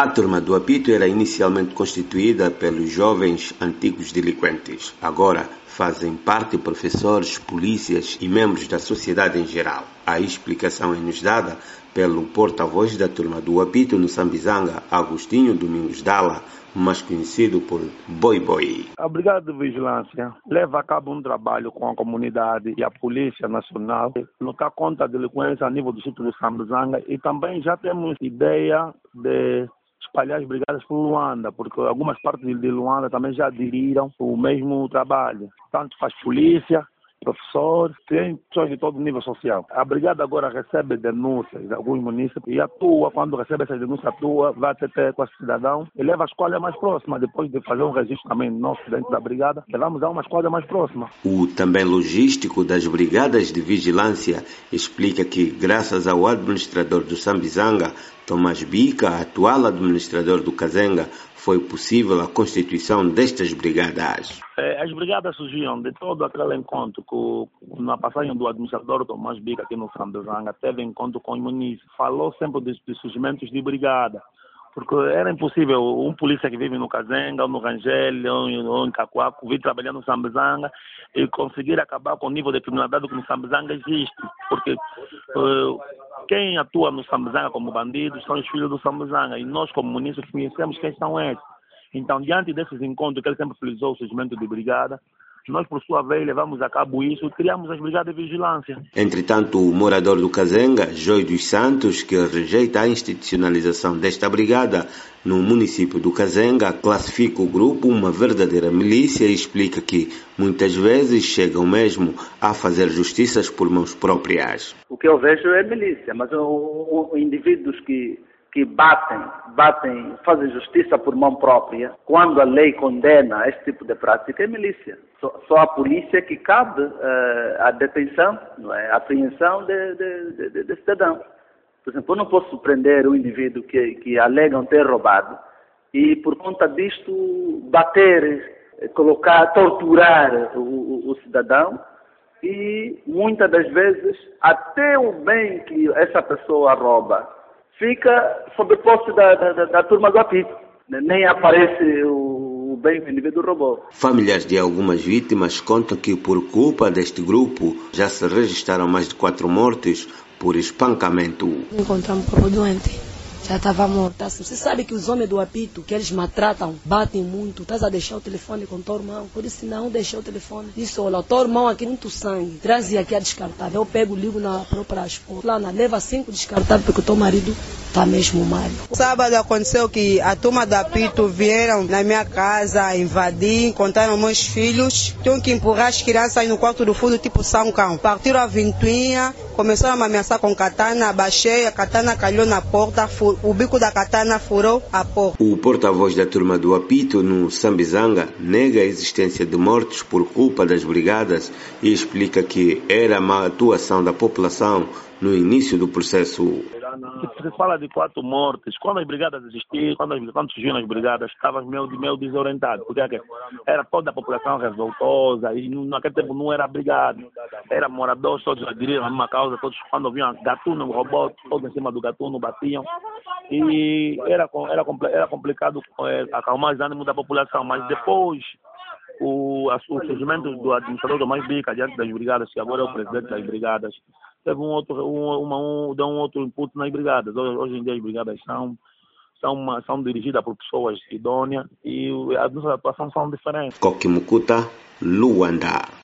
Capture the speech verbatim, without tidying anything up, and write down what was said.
A turma do apito era inicialmente constituída pelos jovens antigos delinquentes. Agora fazem parte professores, polícias e membros da sociedade em geral. A explicação é-nos dada pelo porta-voz da turma do apito no Sambizanga, Agostinho Domingos Dalla, mais conhecido por Boi Boi. A Brigada de Vigilância leva a cabo um trabalho com a comunidade e a Polícia Nacional, lutar contra a delinquência a nível do sítio do Sambizanga, e também já temos ideia de espalhar as brigadas por Luanda, porque algumas partes de Luanda também já aderiram o mesmo trabalho. Tanto faz polícia, professores, tem pessoas de todo nível social. A brigada agora recebe denúncias de alguns municípios e atua, quando recebe essas denúncias, atua, vai até com o cidadão e leva a escolha mais próxima. Depois de fazer um registro também nosso dentro da brigada, levamos a uma escolha mais próxima. O também logístico das brigadas de vigilância explica que, graças ao administrador do Sambizanga, Tomás Bica, atual administrador do Kazenga, foi possível a constituição destas brigadas. As brigadas surgiram de todo aquele encontro que, na passagem do administrador Tomás Bica aqui no Sambizanga, teve encontro com o município, falou sempre dos, dos surgimentos de brigada, porque era impossível um polícia que vive no Kazenga, ou no Rangel, ou, ou em Cacoaco, vir trabalhar no Sambizanga e conseguir acabar com o nível de criminalidade que no Sambizanga existe, porque uh, quem atua no Sambizanga como bandidos são os filhos do Sambizanga, e nós como municípios conhecemos quem são esses. Então, diante desses encontros que ele sempre frisou o surgimento de brigada, nós, por sua vez, levamos a cabo isso e criamos as brigadas de vigilância. Entretanto, o morador do Kazenga, Joy dos Santos, que rejeita a institucionalização desta brigada no município do Kazenga, classifica o grupo uma verdadeira milícia e explica que, muitas vezes, chegam mesmo a fazer justiças por mãos próprias. O que eu vejo é milícia, mas o, o, o indivíduos que... que batem, batem, fazem justiça por mão própria, quando a lei condena esse tipo de prática, é milícia. Só, só a polícia que cabe uh, a detenção, não é? A apreensão de, de, de, de cidadão. Por exemplo, eu não posso prender um indivíduo que, que alegam ter roubado e, por conta disto, bater, colocar, torturar o, o, o cidadão e, muitas das vezes, até o bem que essa pessoa rouba fica sob posse da, da, da turma do apito. Nem aparece o, o bem que o indivíduo roubou. Familiares de algumas vítimas contam que, por culpa deste grupo, já se registraram mais de quatro mortes por espancamento. Encontramos o doente. Já estava morta. Você sabe que os homens do apito, que eles maltratam, batem muito. Estás a deixar o telefone com o teu irmão. Por isso não deixei o telefone. Disse, olha, o teu irmão aqui não tem sangue. Trazia aqui a descartável. Eu pego, ligo na própria esposa. Lá na leva cinco descartáveis porque o teu marido está mesmo mal. Sábado aconteceu que a turma do apito vieram na minha casa invadir, encontraram meus filhos. Tinham que empurrar as crianças aí no quarto do fundo, tipo São Cão. Partiram a ventoinha, começaram a me ameaçar com katana. Abaixei, a katana calhou na porta. O bico da katana furou a porta. O porta-voz da turma do apito no Sambizanga nega a existência de mortes por culpa das brigadas e explica que era a má atuação da população no início do processo. Se fala de quatro mortes, quando as brigadas existiam, quando, as, quando surgiram as brigadas, estava meio, meio desorientado, porque era toda a população revoltosa e naquele tempo não era brigada, era moradores, todos aderiram à mesma causa, todos quando vinham gatuno, robô, todos em cima do gatuno batiam e era, era, era complicado é, acalmar os ânimos da população, mas depois o, a, o surgimento do administrador do Mais Bica diante das brigadas, que agora é o presidente das brigadas, teve um outro, um, uma, um, deu um outro input nas brigadas. Hoje, hoje em dia as brigadas são, são, uma, são dirigidas por pessoas idôneas e as nossas atuações são diferentes. Coquimucuta, Luanda.